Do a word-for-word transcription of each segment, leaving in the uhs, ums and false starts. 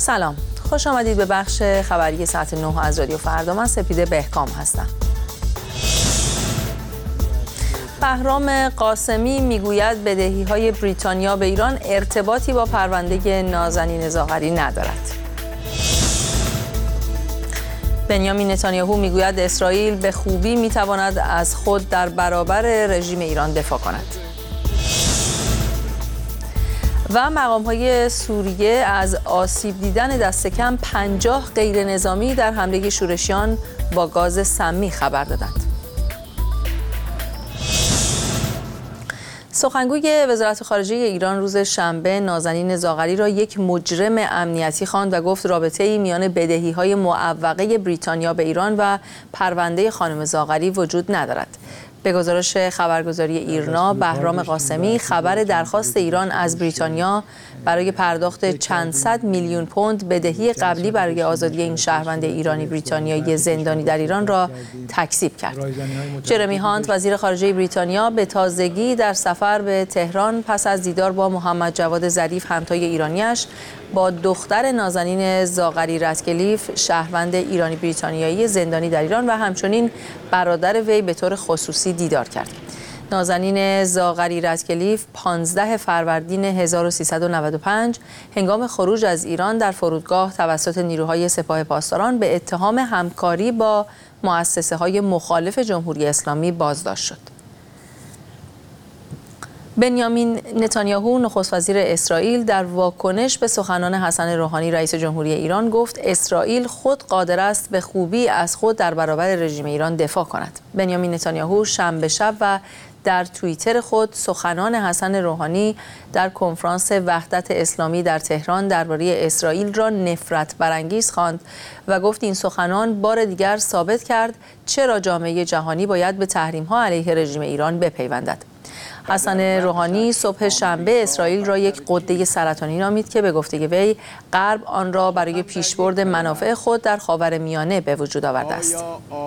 سلام، خوش آمدید به بخش خبری ساعت نه از رادیو فردا. من سپیده بهکام هستم. بهرام قاسمی میگوید بدهی‌های بریتانیا به ایران ارتباطی با پرونده نازنین زاغری ندارد. بنیامین نتانیاهو میگوید اسرائیل به خوبی میتواند از خود در برابر رژیم ایران دفاع کند. و مقام‌های سوریه از آسیب دیدن دست کم پنجاه غیر نظامی در حمله شورشیان با گاز سمی خبر دادند. سخنگوی وزارت خارجه ایران روز شنبه نازنین زاغری را یک مجرم امنیتی خواند و گفت رابطه‌ای میان بدهی‌های معوقه بریتانیا به ایران و پرونده خانم زاغری وجود ندارد. به گزارش خبرگزاری ایرنا، بهرام قاسمی خبر درخواست ایران از بریتانیا برای پرداخت چند صد میلیون پوند بدهی قبلی برای آزادی این شهروند ایرانی بریتانیایی زندانی در ایران را تکذیب کرد. جرمی هانت وزیر خارجه بریتانیا به تازگی در سفر به تهران پس از دیدار با محمد جواد ظریف همتای ایرانیش با دختر نازنین زاغری رتکلیف شهروند ایرانی بریتانیایی زندانی در ایران و همچنین برادر وی به طور خصوصی دیدار کرد. نازنین زاغری رتکلیف پانزده فروردین هزار و سیصد و نود و پنج هنگام خروج از ایران در فرودگاه توسط نیروهای سپاه پاسداران به اتهام همکاری با مؤسسه‌های مخالف جمهوری اسلامی بازداشت شد. بنیامین نتانیاهو نخست وزیر اسرائیل در واکنش به سخنان حسن روحانی رئیس جمهوری ایران گفت اسرائیل خود قادر است به خوبی از خود در برابر رژیم ایران دفاع کند. بنیامین نتانیاهو شنبه شب و در توییتر خود سخنان حسن روحانی در کنفرانس وحدت اسلامی در تهران درباره اسرائیل را نفرت برانگیز خواند و گفت این سخنان بار دیگر ثابت کرد چرا جامعه جهانی باید به تحریم‌ها علیه رژیم ایران بپیوندد. حسن روحانی صبح شنبه اسرائیل را یک غده سرطانی نامید که به گفته وی غرب آن را برای پیشبرد منافع خود در خاورمیانه به وجود آورده است.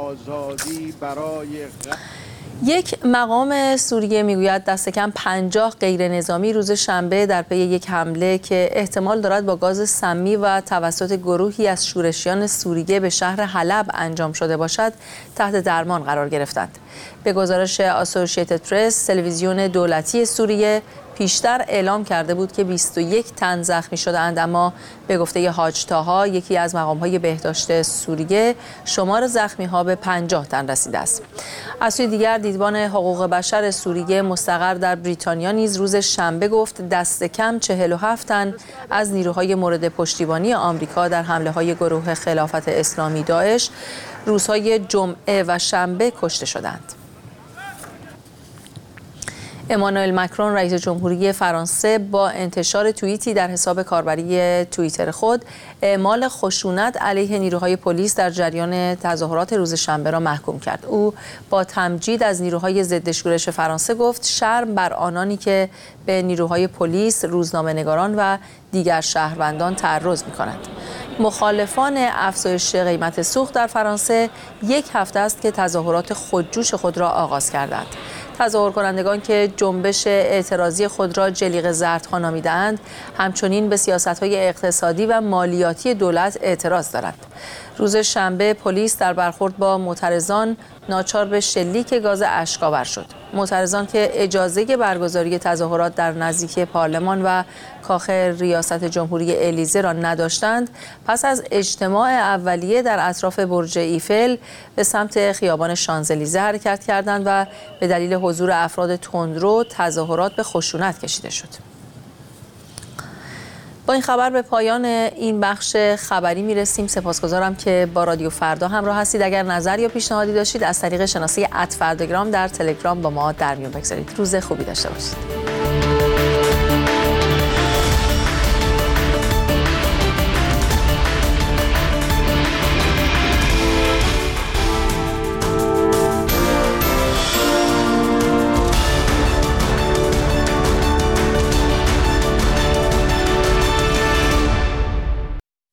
یک مقام سوریه میگوید دست کم پنجاه غیر نظامی روز شنبه در پی یک حمله که احتمال دارد با گاز سمی و توسط گروهی از شورشیان سوریه به شهر حلب انجام شده باشد تحت درمان قرار گرفتند. به گزارش آسوشیتد پرس، تلویزیون دولتی سوریه پیشتر اعلام کرده بود که بیست و یک تن زخمی شده‌اند، اما به گفته حاج طاها یکی از مقام‌های بهداشت سوریه شمار زخمی‌ها به پنجاه تن رسیده است. از سوی دیگر دیدبان حقوق بشر سوریه مستقر در بریتانیا نیز روز شنبه گفت دست کم چهل و هفت تن از نیروهای مورد پشتیبانی آمریکا در حمله‌های گروه خلافت اسلامی داعش روزهای جمعه و شنبه کشته شدند. امانوئل مکرون رئیس جمهوری فرانسه با انتشار توییتی در حساب کاربری توییتر خود اعمال خشونت علیه نیروهای پلیس در جریان تظاهرات روز شنبه را محکوم کرد. او با تمجید از نیروهای ضد شورش فرانسه گفت شرم بر آنانی که به نیروهای پلیس، روزنامه‌نگاران و دیگر شهروندان تعرض می‌کنند. مخالفان افزایش قیمت سوخت در فرانسه یک هفته است که تظاهرات خودجوش خود را آغاز کردند. تظاهر کنندگان که جنبش اعتراضی خود را جلیقه زردها نامیده‌اند، همچنین به سیاست‌های اقتصادی و مالیاتی دولت اعتراض دارند. روز شنبه پلیس در برخورد با معترضان ناچار به شلیک گاز اشک‌آور شد. معترضان که اجازه برگزاری تظاهرات در نزدیکی پارلمان و کاخ ریاست جمهوری الیزه را نداشتند، پس از اجتماع اولیه در اطراف برج ایفل به سمت خیابان شانزلیزه حرکت کردند و به دلیل حضور افراد تندرو تظاهرات به خشونت کشیده شد. با این خبر به پایان این بخش خبری میرسیم. سپاسگزارم که با رادیو فردا همراه هستید. اگر نظر یا پیشنهادی داشتید از طریق شناسه ات فرداگرام در تلگرام با ما در میون بگذارید. روز خوبی داشته باشید.